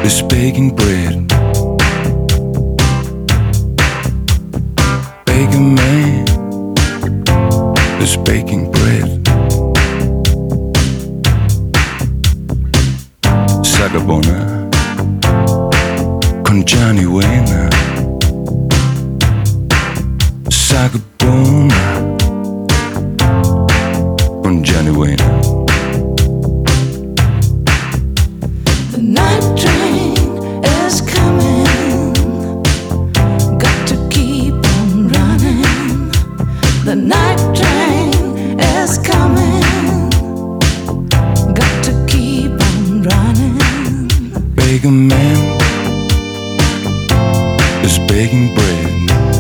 is baking bread. Baker man is baking bread. Sagabona con Johnny Wayne. Sagabona con Johnny Wayne. The night train is coming, got to keep on running. The night train is coming, got to keep on running. Baker man is baking bread.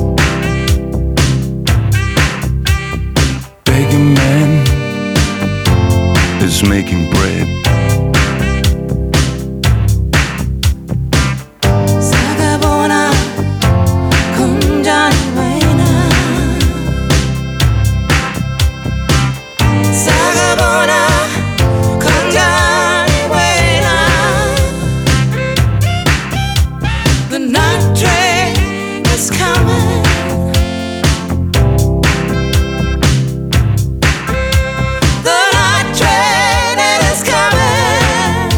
Baker man is making bread. Sagabona con Johnny Wayne. Sagabona con Johnny Wayne. The night train is coming. The night train is coming.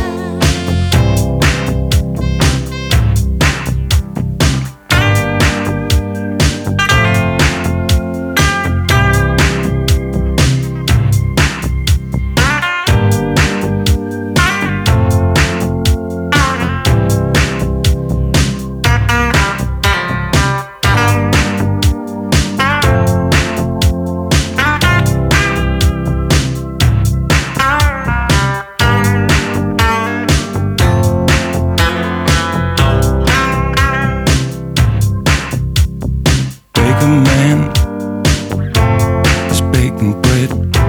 Baker man is baking bread.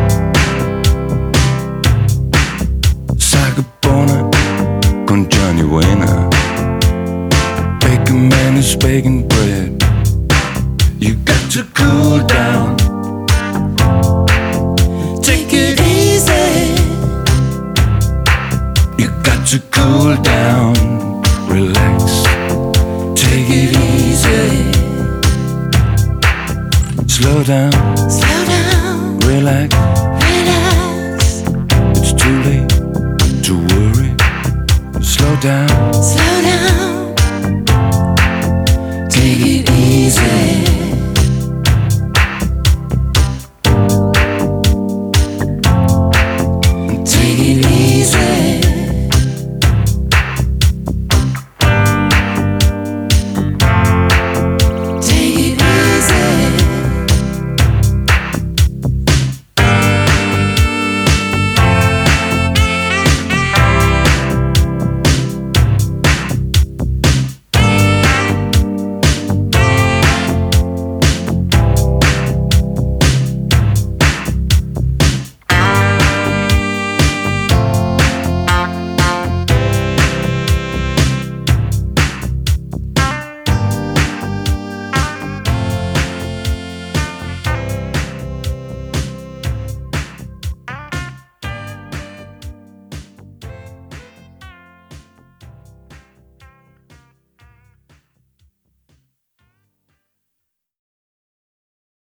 Sagabona con Johnny Wayne. Baker man is baking bread. You got to cool down. Take it easy. You got to cool down. Relax. Take it easy. Slow down. Slow down. Relax. Relax. It's too late to worry. Slow down. Slow down. Take it easy.